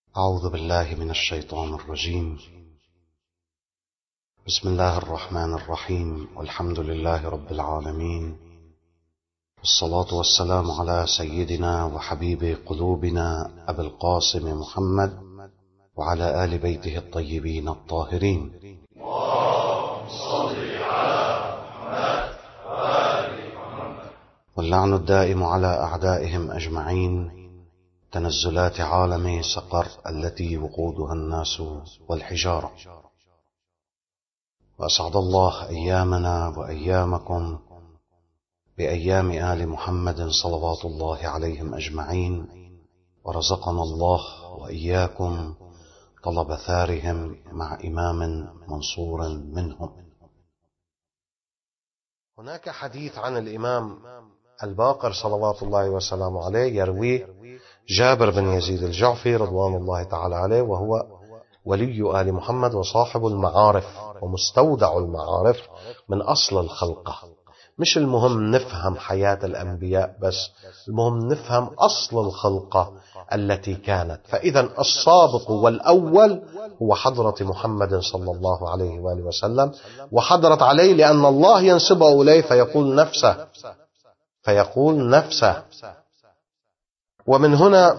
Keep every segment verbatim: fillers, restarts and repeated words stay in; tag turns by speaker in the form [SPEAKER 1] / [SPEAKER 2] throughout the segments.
[SPEAKER 1] أعوذ بالله من الشيطان الرجيم. بسم الله الرحمن الرحيم، والحمد لله رب العالمين، والصلاة والسلام على سيدنا وحبيب قلوبنا أبي القاسم محمد وعلى آل بيته الطيبين الطاهرين.
[SPEAKER 2] اللهم صل على محمد وآل محمد.
[SPEAKER 1] واللعن الدائم على أعدائهم أجمعين. تنزلات عالم سقر التي وقودها الناس والحجارة. وأسعد الله أيامنا وأيامكم بأيام آل محمد صلوات الله عليهم أجمعين، ورزقنا الله وإياكم طلب ثارهم مع إمام منصور منهم. هناك حديث عن الإمام الباقر صلوات الله وسلامه عليه يرويه جابر بن يزيد الجعفي رضوان الله تعالى عليه، وهو ولي آل محمد وصاحب المعارف ومستودع المعارف من أصل الخلقة. مش المهم نفهم حياة الأنبياء بس، المهم نفهم أصل الخلقة التي كانت. فإذا السابق والأول هو حضرة محمد صلى الله عليه وآله وسلم، وحضرت عليه لأن الله ينسبه إليه فيقول نفسه فيقول نفسه ومن هنا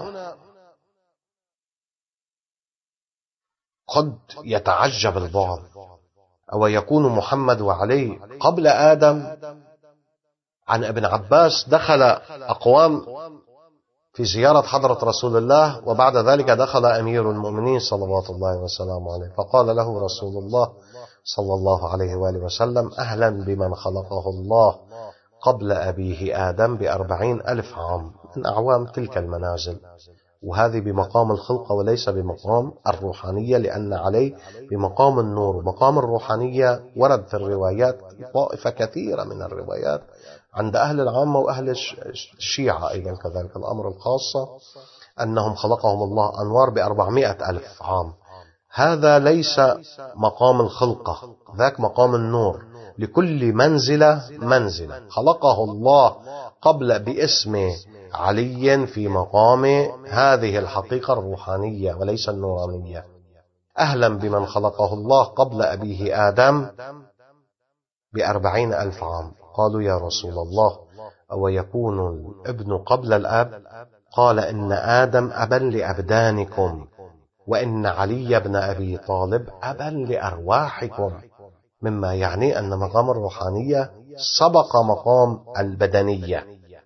[SPEAKER 1] قد يتعجب البعض، أو يكون محمد وعلي قبل آدم. عن ابن عباس دخل أقوام في زيارة حضرة رسول الله، وبعد ذلك دخل أمير المؤمنين صلوات الله وسلامه عليه، فقال له رسول الله صلى الله عليه وآله وسلم: أهلا بمن خلقه الله قبل أبيه آدم بأربعين ألف عام من أعوام تلك المنازل. وهذه بمقام الخلقة وليس بمقام الروحانية، لأن عليه بمقام النور. مقام الروحانية ورد في الروايات طائفة كثيرة من الروايات عند أهل العامة وأهل الشيعة أيضا كذلك الأمر الخاصة، أنهم خلقهم الله أنوار بأربعمائة ألف عام. هذا ليس مقام الخلقة، ذاك مقام النور. لكل منزلة منزلة خلقه الله قبل باسم علي في مقام هذه الحقيقة الروحانية وليس النورانية. أهلا بمن خلقه الله قبل أبيه آدم بأربعين ألف عام. قالوا: يا رسول الله، أو يكون الابن قبل الأب؟ قال: إن آدم أبا لأبدانكم، وإن علي بن أبي طالب أبا لأرواحكم، مما يعني أن مقام الروحانية سبق مقام البدنية.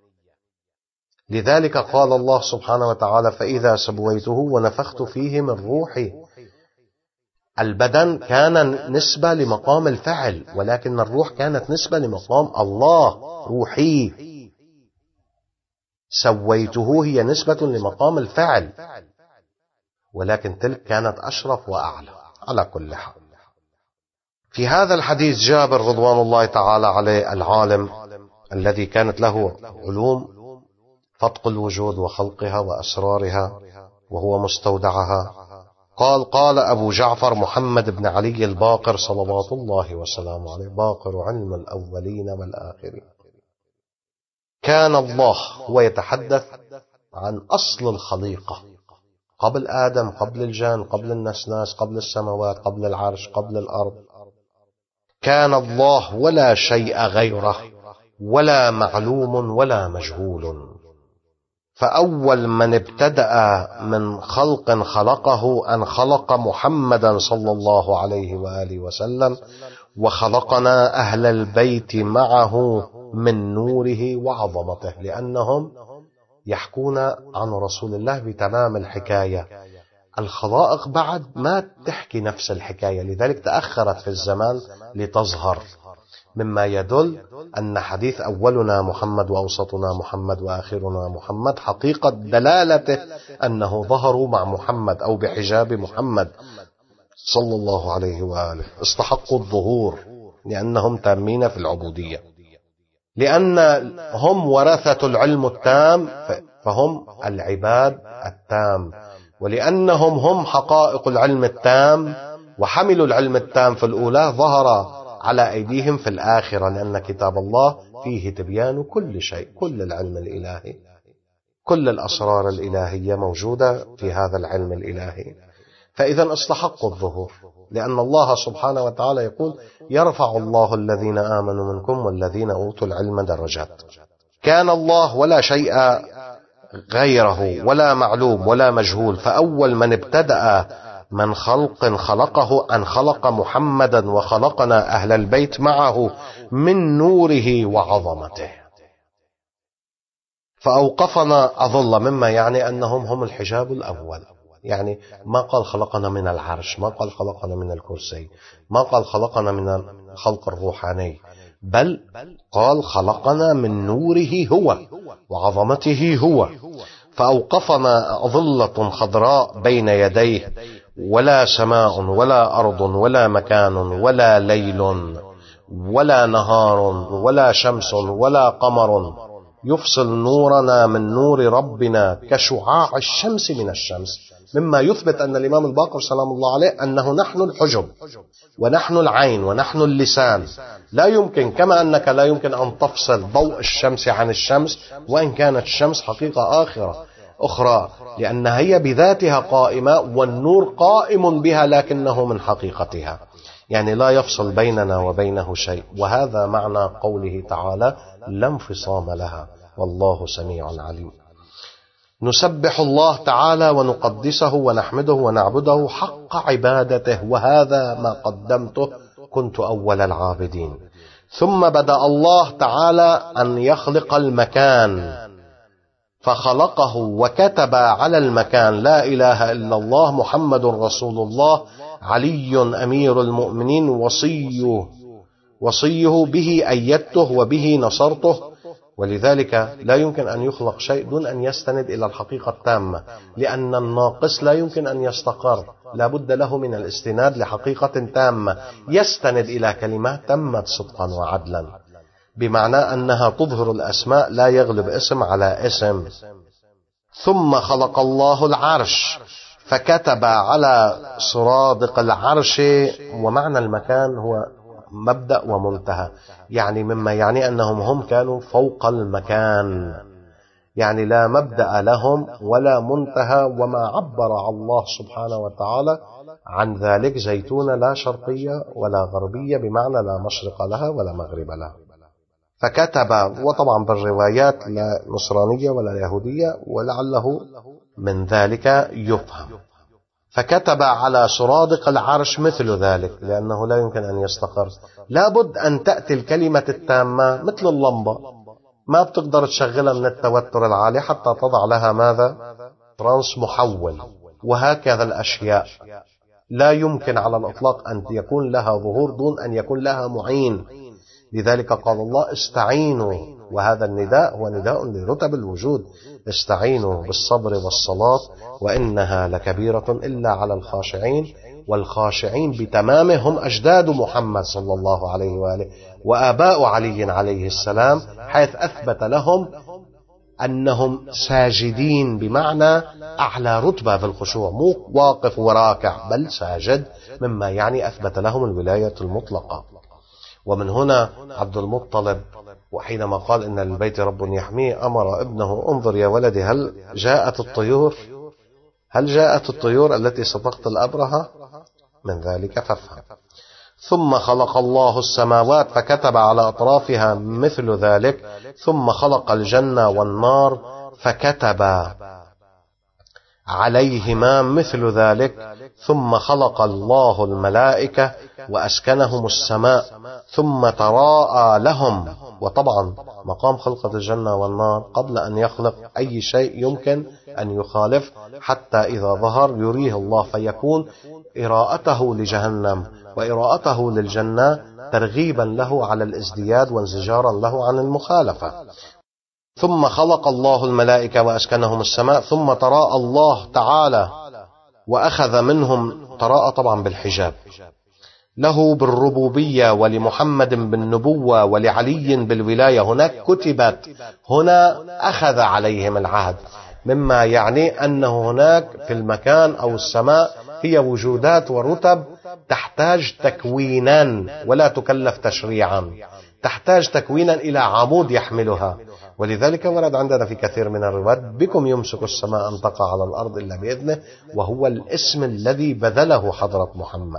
[SPEAKER 1] لذلك قال الله سبحانه وتعالى: فإذا سويته ونفخت فيه من روحي. البدن كان نسبة لمقام الفعل، ولكن الروح كانت نسبة لمقام الله، روحي. سويته هي نسبة لمقام الفعل، ولكن تلك كانت أشرف وأعلى. على كل حال، في هذا الحديث جابر رضوان الله تعالى عليه العالم الذي كانت له علوم فتق الوجود وخلقها وأسرارها وهو مستودعها، قال: قال أبو جعفر محمد بن علي الباقر صلوات الله وسلامه عليه، باقر علم الأولين والآخرين. كان الله، هو يتحدث عن أصل الخليقة قبل آدم، قبل الجان، قبل النسناس، قبل السماوات، قبل العرش، قبل الأرض. كان الله ولا شيء غيره، ولا معلوم ولا مجهول. فأول من ابتدأ من خلق خلقه أن خلق محمدا صلى الله عليه وآله وسلم، وخلقنا أهل البيت معه من نوره وعظمته، لأنهم يحكون عن رسول الله بتمام الحكاية. الخلائق بعد ما تحكي نفس الحكاية، لذلك تأخرت في الزمان لتظهر، مما يدل أن حديث أولنا محمد وأوسطنا محمد وآخرنا محمد حقيقة دلالته أنه ظهروا مع محمد أو بحجاب محمد صلى الله عليه وآله. استحقوا الظهور لأنهم تامين في العبودية، لأن هم ورثة العلم التام، فهم العباد التام، ولأنهم هم حقائق العلم التام وحملوا العلم التام في الأولى، ظهر على أيديهم في الآخرة، لأن كتاب الله فيه تبيان كل شيء، كل العلم الإلهي كل الأسرار الإلهية موجودة في هذا العلم الإلهي، فإذا استحقوا الظهور، لأن الله سبحانه وتعالى يقول: يرفع الله الذين آمنوا منكم والذين أوتوا العلم درجات. كان الله ولا شيء غيره ولا معلوم ولا مجهول، فأول من ابتدأ من خلق خلقه أن خلق محمدا وخلقنا أهل البيت معه من نوره وعظمته، فأوقفنا أظل، مما يعني أنهم هم الحجاب الأول. يعني ما قال خلقنا من العرش، ما قال خلقنا من الكرسي، ما قال خلقنا من الخلق الروحاني، بل قال خلقنا من نوره هو وعظمته هو، فأوقفنا أظلة خضراء بين يديه، ولا سماء ولا أرض ولا مكان ولا ليل ولا نهار ولا شمس ولا قمر يفصل نورنا من نور ربنا كشعاع الشمس من الشمس، مما يثبت أن الإمام الباقر سلام الله عليه أنه نحن الحجب ونحن العين ونحن اللسان. لا يمكن، كما أنك لا يمكن أن تفصل ضوء الشمس عن الشمس، وإن كانت الشمس حقيقة آخرة أخرى، لأنها هي بذاتها قائمة والنور قائم بها، لكنه من حقيقتها، يعني لا يفصل بيننا وبينه شيء. وهذا معنى قوله تعالى: لا انفصام لها والله سميع عليم. نسبح الله تعالى ونقدسه ونحمده ونعبده حق عبادته، وهذا ما قدمته، كنت أول العابدين. ثم بدأ الله تعالى أن يخلق المكان، فخلقه وكتب على المكان: لا إله إلا الله محمد رسول الله علي أمير المؤمنين وصيه وصيه به أيدته وبه نصرته. ولذلك لا يمكن أن يخلق شيء دون أن يستند إلى الحقيقة التامة، لأن الناقص لا يمكن أن يستقر، لا بد له من الاستناد لحقيقة تامة يستند إلى كلمات تمت صدقا وعدلا، بمعنى أنها تظهر الأسماء، لا يغلب اسم على اسم. ثم خلق الله العرش فكتب على سرادق العرش، ومعنى المكان هو مبدأ ومنتهى، يعني مما يعني أنهم هم كانوا فوق المكان، يعني لا مبدأ لهم ولا منتهى. وما عبر الله سبحانه وتعالى عن ذلك: زيتونة لا شرقية ولا غربية، بمعنى لا مشرق لها ولا مغرب لها. فكتب، وطبعا بالروايات لا نصرانية ولا يهودية، ولعله من ذلك يفهم. فكتب على سرادق العرش مثل ذلك، لأنه لا يمكن أن يستقر، لابد أن تأتي الكلمة التامة مثل اللمبة، ما بتقدر تشغلها من التوتر العالي حتى تضع لها ماذا؟ ترانس محول. وهكذا الأشياء لا يمكن على الإطلاق أن يكون لها ظهور دون أن يكون لها معين. لذلك قال الله: استعينوا، وهذا النداء هو نداء لرتب الوجود: استعينوا بالصبر والصلاة وإنها لكبيرة إلا على الخاشعين. والخاشعين بتمامهم أجداد محمد صلى الله عليه وآله وآباء علي عليه السلام، حيث أثبت لهم أنهم ساجدين، بمعنى أعلى رتبة في الخشوع، مو واقف وراكع بل ساجد، مما يعني أثبت لهم الولاية المطلقة. ومن هنا عبد المطلب وحينما قال: إن للبيت رب يحميه، أمر ابنه: انظر يا ولدي، هل جاءت الطيور هل جاءت الطيور التي صدقت الأبرهة؟ من ذلك فافهم. ثم خلق الله السماوات فكتب على أطرافها مثل ذلك. ثم خلق الجنة والنار فكتب عليهما مثل ذلك. ثم خلق الله الملائكة وأسكنهم السماء ثم تراءى لهم. وطبعا مقام خلقة الجنة والنار قبل أن يخلق أي شيء يمكن أن يخالف، حتى إذا ظهر يريه الله، فيكون إراءته لجهنم وإراءته للجنة ترغيبا له على الازدياد وانزجارا له عن المخالفة. ثم خلق الله الملائكة وأسكنهم السماء ثم تراءى الله تعالى وأخذ منهم، تراءى طبعا بالحجاب، له بالربوبية ولمحمد بالنبوة ولعلي بالولاية. هناك كتبت، هنا أخذ عليهم العهد، مما يعني أنه هناك في المكان أو السماء هي وجودات ورتب تحتاج تكوينا ولا تكلف تشريعا، تحتاج تكوينا إلى عمود يحملها، ولذلك ورد عندنا في كثير من الروايات بكم يمسك السماء أن تقع على الأرض إلا بإذنه، وهو الاسم الذي بذله حضرة محمد.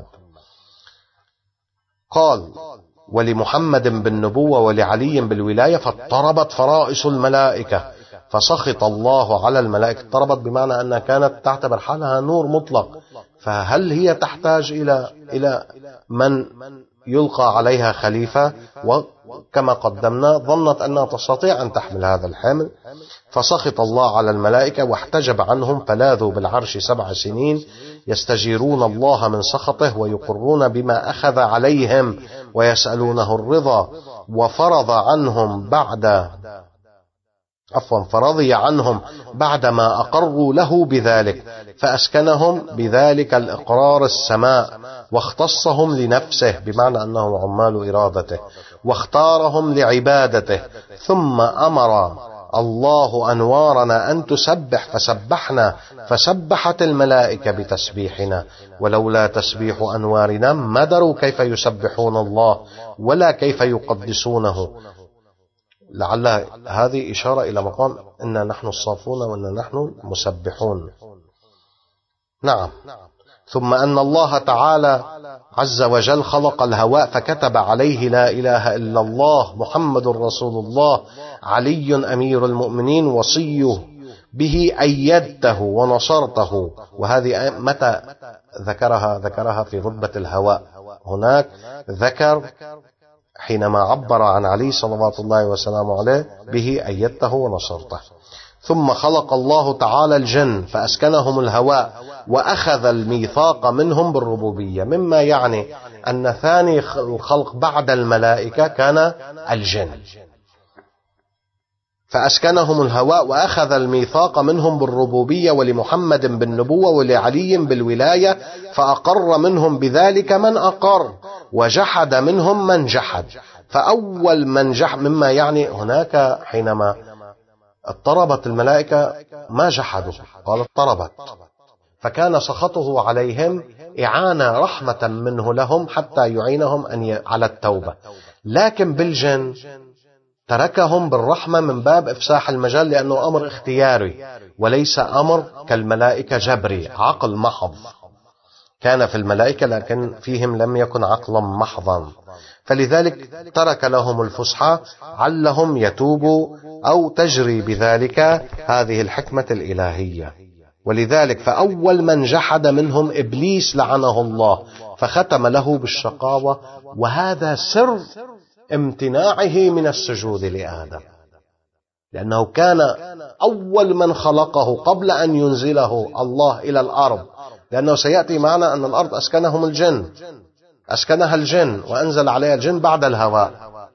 [SPEAKER 1] قال: ولمحمد بالنبوة ولعلي بالولاية فاضطربت فرائس الملائكة فسخط الله على الملائكة. اضطربت بمعنى أنها كانت تعتبر حالها نور مطلق، فهل هي تحتاج إلى إلى من يلقى عليها خليفة؟ وكما قدمنا ظنت أنها تستطيع أن تحمل هذا الحمل، فسخط الله على الملائكة واحتجب عنهم، فلاذوا بالعرش سبع سنين يستجيرون الله من سخطه ويقرون بما أخذ عليهم ويسألونه الرضا، وفرض عنهم بعد عفوا فرضي عنهم بعدما أقروا له بذلك، فأسكنهم بذلك الإقرار السماء، واختصهم لنفسه بمعنى أنهم عمال إرادته، واختارهم لعبادته. ثم أمر الله أنوارنا أن تسبح فسبحنا، فسبحت الملائكة بتسبيحنا، ولولا تسبيح أنوارنا ما دروا كيف يسبحون الله ولا كيف يقدسونه. لعل هذه إشارة إلى مقام إننا نحن الصافون وإننا نحن المسبحون. نعم. ثم أن الله تعالى عز وجل خلق الهواء فكتب عليه لا إله إلا الله محمد رسول الله علي أمير المؤمنين وصيه به أيدته ونصرته. وهذه متى ذكرها؟ ذكرها في رتبة الهواء. هناك ذكر حينما عبر عن علي صلوات الله وسلامه عليه به أيدته ونصرته. ثم خلق الله تعالى الجن فأسكنهم الهواء وأخذ الميثاق منهم بالربوبية، مما يعني أن ثاني الخلق بعد الملائكة كان الجن، فأسكنهم الهواء وأخذ الميثاق منهم بالربوبية، ولمحمد بالنبوة ولعلي بالولاية، فأقر منهم بذلك من أقر وجحد منهم من جحد. فأول من جحد مما يعني هناك حينما اضطربت الملائكة ما جحدوا، قال اضطربت، فكان سخطه عليهم إعانة رحمة منه لهم حتى يعينهم أن ي... على التوبة. لكن بالجن تركهم بالرحمة من باب إفساح المجال، لأنه أمر اختياري وليس أمر كالملائكة جبري عقل محض. كان في الملائكة لكن فيهم لم يكن عقلا محضا، فلذلك ترك لهم الفسحة علهم يتوبوا أو تجري بذلك هذه الحكمة الإلهية. ولذلك فأول من جحد منهم إبليس لعنه الله، فختم له بالشقاوة، وهذا سر امتناعه من السجود لآدم، لأنه كان أول من خلقه قبل أن ينزله الله إلى الأرض، لأنه سيأتي معنا أن الأرض أسكنهم الجن، أسكنها الجن وأنزل عليها الجن بعد الهواء.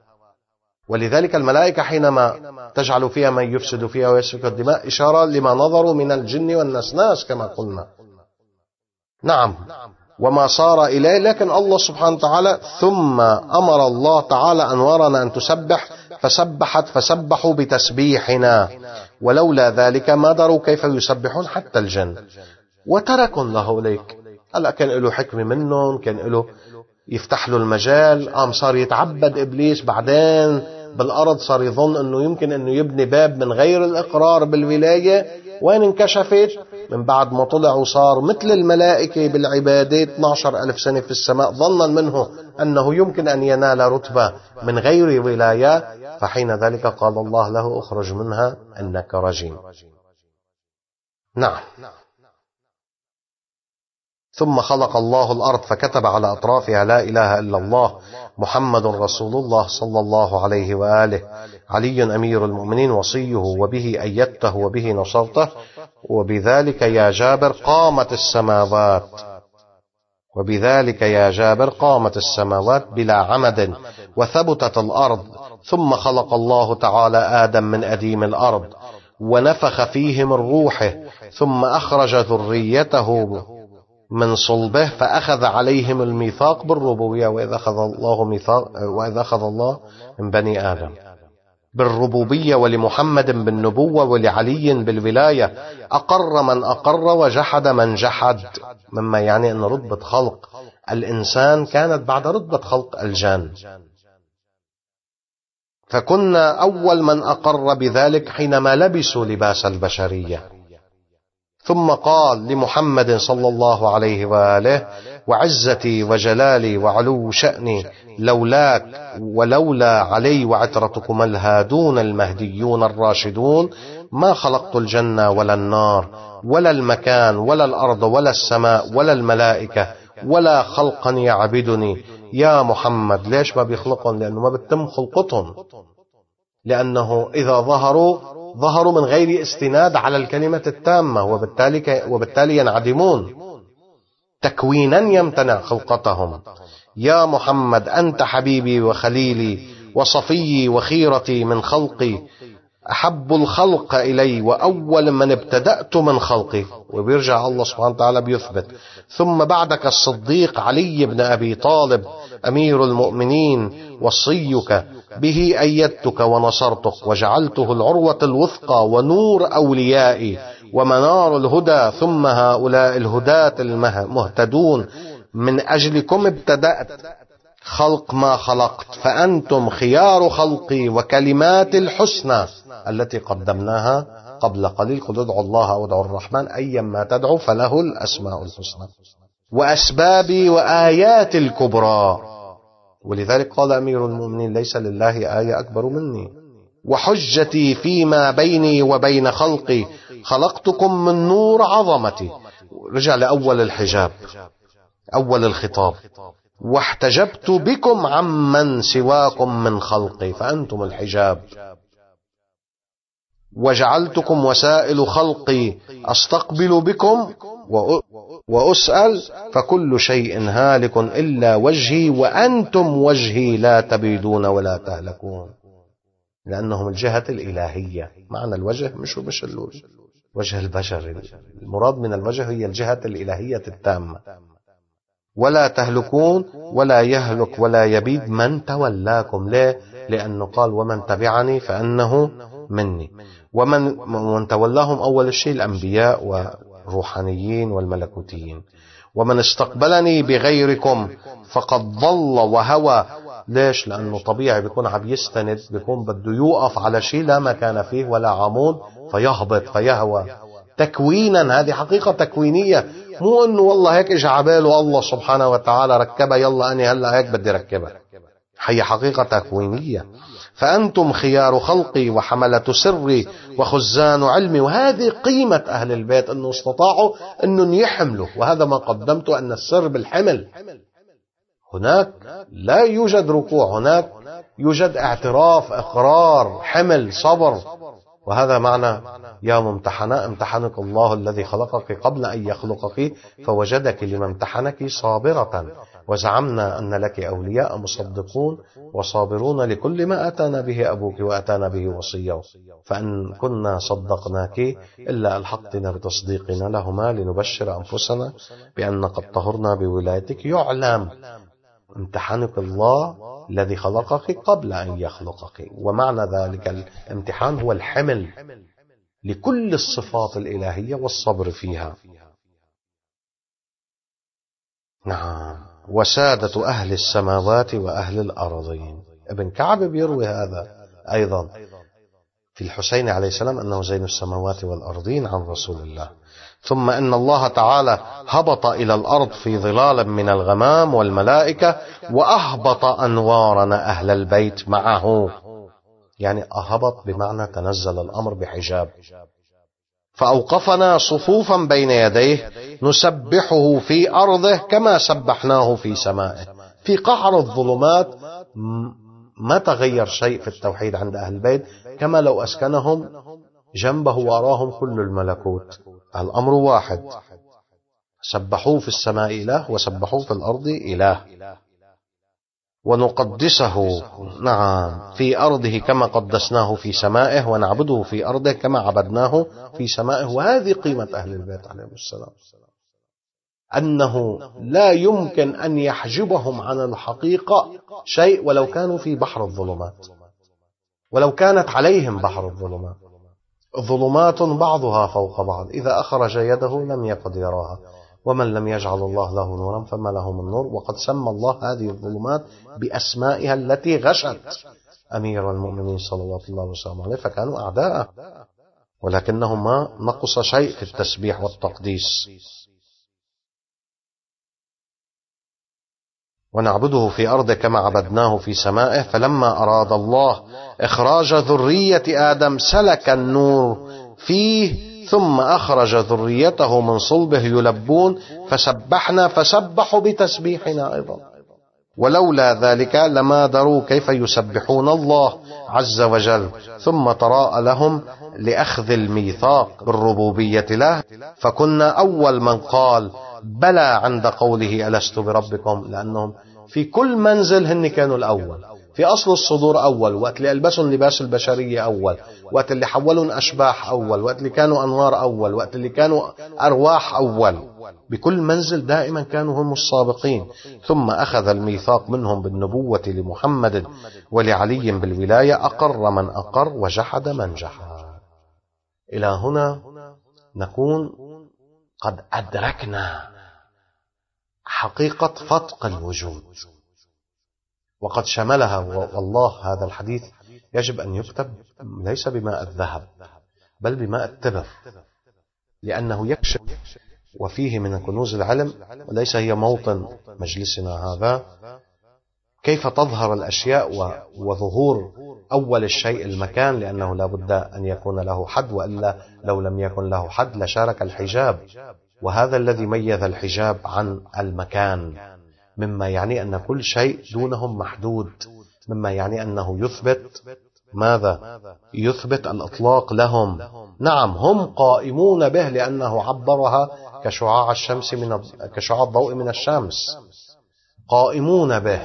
[SPEAKER 1] ولذلك الملائكة حينما تجعل فيها من يفسد فيها ويسفك الدماء إشارة لما نظروا من الجن والنسناس كما قلنا. نعم. وما صار إليه، لكن الله سبحانه وتعالى ثم أمر الله تعالى أنوارنا أن تسبح فسبحت فسبحوا بتسبيحنا، ولولا ذلك ما دروا كيف يسبحون حتى الجن، وتركوا له ليك. هلا كان له حكمة منهم، كان له يفتح له المجال. قام صار يتعبد إبليس بعدين بالأرض، صار يظن أنه يمكن أنه يبني باب من غير الإقرار بالولاية. وين انكشفت؟ من بعد ما طلع وصار مثل الملائكة بالعبادات اثني عشر ألف سنة في السماء، ظنا منه أنه يمكن أن ينال رتبة من غير ولاية، فحين ذلك قال الله له اخرج منها إنك رجيم. نعم. ثم خلق الله الأرض فكتب على أطرافها لا إله إلا الله محمد رسول الله صلى الله عليه وآله علي أمير المؤمنين وصيه وبه أيدته وبه نصرته، وبذلك يا جابر قامت السماوات وبذلك يا جابر قامت السماوات بلا عمد وثبتت الأرض. ثم خلق الله تعالى آدم من أديم الأرض ونفخ فيه من روحه، ثم أخرج ذريته من صلبه فأخذ عليهم الميثاق بالربوبية. وإذا أخذ الله ميثاق وإذا أخذ الله من بني آدم بالربوبية، ولمحمد بالنبوة ولعلي بالولاية، أقر من أقر وجحد من جحد، مما يعني أن رتبة خلق الإنسان كانت بعد رتبة خلق الجان. فكنا أول من أقر بذلك حينما لبسوا لباس البشرية. ثم قال لمحمد صلى الله عليه وآله: وعزتي وجلالي وعلو شأني لولاك ولولا علي وعترتكم الهادون المهديون الراشدون ما خلقت الجنة ولا النار ولا المكان ولا الأرض ولا السماء ولا الملائكة ولا خلقا يعبدني. يا محمد ليش ما بيخلقهم؟ لأنه ما بتم خلقتهم، لأنه إذا ظهروا ظهروا من غير استناد على الكلمة التامة، وبالتالي, وبالتالي ينعدمون، تكوينا يمتنع خلقتهم. يا محمد أنت حبيبي وخليلي وصفيي وخيرتي من خلقي، أحب الخلق إلي وأول من ابتدأت من خلقي. وبيرجع الله سبحانه وتعالى بيثبت: ثم بعدك الصديق علي بن أبي طالب أمير المؤمنين وصيك، به أيدتك ونصرتك وجعلته العروة الوثقى ونور أوليائي ومنار الهدى. ثم هؤلاء الهداة المهتدون من أجلكم ابتدأت خلق ما خلقت، فأنتم خيار خلقي وكلمات الحسنى التي قدمناها قبل قليل: قل ادعوا الله أو ادعوا الرحمن أيما تدعوا فله الأسماء الحسنى. وأسبابي وآيات الكبرى، ولذلك قال أمير المؤمنين: ليس لله آية أكبر مني. وحجتي فيما بيني وبين خلقي، خلقتكم من نور عظمتي. رجع لأول الحجاب، أول الخطاب: واحتجبت بكم عمن سواكم من خلقي، فأنتم الحجاب. وجعلتكم وسائل خلقي، أستقبل بكم وأسأل، فكل شيء هالك إلا وجهي وأنتم وجهي لا تبيدون ولا تهلكون. لأنهم الجهة الإلهية. معنى الوجه مش مش وجه البشر، المراد من الوجه هي الجهة الإلهية التامة. ولا تهلكون، ولا يهلك ولا يبيد من تولاكم. ليه؟ لأنه قال: ومن تبعني فأنه مني. ومن من تولاهم أول شيء الأنبياء والروحانيين والملكوتيين. ومن استقبلني بغيركم فقد ضل وهوى. ليش؟ لأنه طبيعي بيكون عم يستند، بيكون بده يوقف على شيء لا مكان فيه ولا عمود فيهبط فيهوى. تكوينا، هذه حقيقة تكوينية، مو انه والله هيك اجى عباله الله سبحانه وتعالى ركبها يلا اني هلا هيك بدي ركبها. هي حقيقة تكوينية. فأنتم خيار خلقي وحملة سري وخزان علمي. وهذه قيمة أهل البيت، أنه استطاعوا أنهم يحملوا، وهذا ما قدمت أن السر بالحمل. هناك لا يوجد ركوع، هناك يوجد اعتراف، إقرار، حمل، صبر. وهذا معنى: يا ممتحنة امتحنك الله الذي خلقك قبل أن يخلقك فوجدك لما امتحنك صابرة، وزعمنا أن لك أولياء مصدقون وصابرون لكل ما أتانا به أبوك وأتانا به وصيه، فأن كنا صدقناك إلا ألحقتنا بتصديقنا لهما لنبشر أنفسنا بأن قد طهرنا بولايتك. يعلم امتحنك الله الذي خلقك قبل أن يخلقك. ومعنى ذلك الامتحان هو الحمل لكل الصفات الإلهية والصبر فيها. نعم. وسادة أهل السماوات وأهل الأرضين. ابن كعب بيروي هذا أيضا في الحسين عليه السلام أنه زين السماوات والأرضين عن رسول الله. ثم أن الله تعالى هبط إلى الأرض في ظلال من الغمام والملائكة وأهبط أنوارنا أهل البيت معه. يعني أهبط بمعنى تنزل الأمر بحجاب، فأوقفنا صفوفا بين يديه نسبحه في أرضه كما سبحناه في سمائه. في قعر الظلمات ما تغير شيء في التوحيد عند أهل البيت، كما لو أسكنهم جنبه وراهم كل الملكوت. الأمر واحد: سبحوه في السماء إله وسبحوه في الأرض إله. ونقدسه نعم في أرضه كما قدسناه في سمائه، ونعبده في أرضه كما عبدناه في سمائه. وهذه قيمة أهل البيت عليهم السلام، أنه لا يمكن أن يحجبهم عن الحقيقة شيء ولو كانوا في بحر الظلمات، ولو كانت عليهم بحر الظلمات. ظلمات بعضها فوق بعض، إذا أخرج يده لم يقد يراها، ومن لم يجعل الله له نورا فما له من نور. وقد سمى الله هذه الظلمات بأسمائها التي غشت أمير المؤمنين صلوات الله وسلامه عليه، فكانوا أعداء، ولكنهم ما نقص شيء في التسبيح والتقديس. ونعبده في أرضه كما عبدناه في سمائه. فلما أراد الله إخراج ذرية آدم سلك النور فيه، ثم أخرج ذريته من صلبه يلبون، فسبحنا فسبحوا بتسبيحنا أيضا. ولولا ذلك لما دروا كيف يسبحون الله عز وجل. ثم تراءى لهم لأخذ الميثاق بالربوبية له، فكنا أول من قال بلى عند قوله ألست بربكم، لأنهم في كل منزل هن كانوا الأول، في أصل الصدور أول، وقت اللي ألبسهم لباس البشرية أول، وقت اللي حولون أشباح أول، وقت اللي كانوا أنوار أول، وقت اللي كانوا أرواح أول. بكل منزل دائما كانوا هم السابقين. ثم أخذ الميثاق منهم بالنبوة لمحمد ولعلي بالولاية، أقر من أقر وجحد من جحد. إلى هنا نكون قد أدركنا حقيقة فتق الوجود، وقد شملها. والله هذا الحديث يجب أن يكتب ليس بماء الذهب بل بماء التبر، لأنه يكشف وفيه من كنوز العلم، وليس هي موطن مجلسنا هذا، كيف تظهر الأشياء وظهور أول الشيء المكان، لأنه لا بد أن يكون له حد، وإلا لو لم يكن له حد لشارك الحجاب. وهذا الذي ميز الحجاب عن المكان، مما يعني أن كل شيء دونهم محدود، مما يعني أنه يثبت ماذا؟ يثبت الإطلاق لهم. نعم هم قائمون به، لأنه عبرها كشعاع الشمس من كشعاع الضوء من الشمس، قائمون به،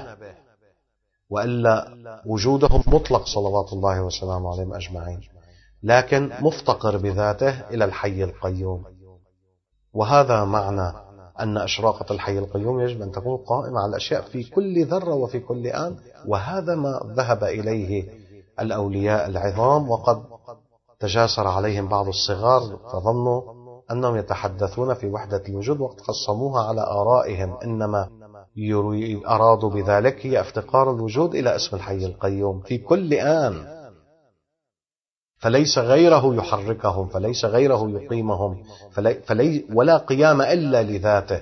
[SPEAKER 1] وإلا وجودهم مطلق صلوات الله وسلامه عليهم أجمعين، لكن مفتقر بذاته إلى الحي القيوم. وهذا معنى أن إشراقة الحي القيوم يجب أن تكون قائمة على الأشياء في كل ذرة وفي كل آن. وهذا ما ذهب إليه الأولياء العظام، وقد تجاسر عليهم بعض الصغار فظنوا أنهم يتحدثون في وحدة الوجود، وقد قسموها على آرائهم، إنما أرادوا بذلك هي افتقار الوجود إلى اسم الحي القيوم في كل آن، فليس غيره يحركهم، فليس غيره يقيمهم، فلي فلي ولا قيام إلا لذاته،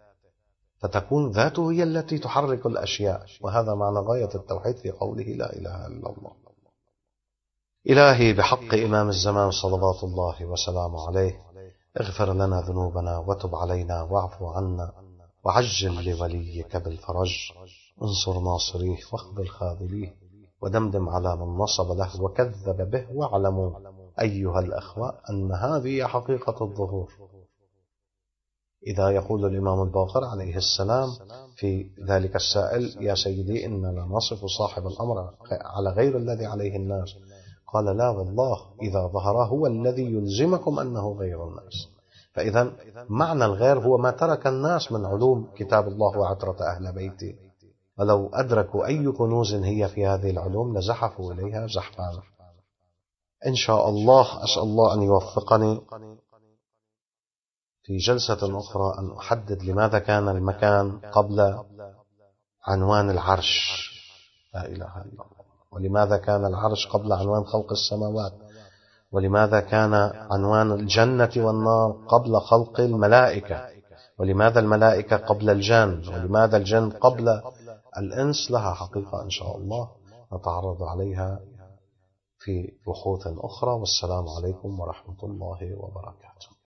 [SPEAKER 1] فتكون ذاته هي التي تحرك الأشياء. وهذا معنى غاية التوحيد في قوله لا إله إلا الله. إلهي بحق إمام الزمان صلوات الله وسلامه عليه، اغفر لنا ذنوبنا وتب علينا واعف عنا، وعجل لوليك بالفرج، انصر ناصريه واخذل خاذليه، ودمدم على من نصب له وكذب به. واعلموا أيها الأخوة أن هذه حقيقة الظهور. إذا يقول الإمام الباقر عليه السلام في ذلك السائل يا سيدي إننا نصف صاحب الأمر على غير الذي عليه الناس، قال لا والله إذا ظهر هو الذي يلزمكم أنه غير الناس. فإذا معنى الغير هو ما ترك الناس من علوم كتاب الله وعترة أهل بيته، ولو أدركوا أي كنوز هي في هذه العلوم لزحفوا إليها زحفا. إن شاء الله أسأل الله أن يوفقني في جلسة أخرى أن أحدد لماذا كان المكان قبل عنوان العرش، لا إله إلا الله، ولماذا كان العرش قبل عنوان خلق السماوات، ولماذا كان عنوان الجنة والنار قبل خلق الملائكة، ولماذا الملائكة قبل الجن، ولماذا الجن قبل الإنس. لها حقيقة إن شاء الله نتعرض عليها في بحوث أخرى. والسلام عليكم ورحمة الله وبركاته.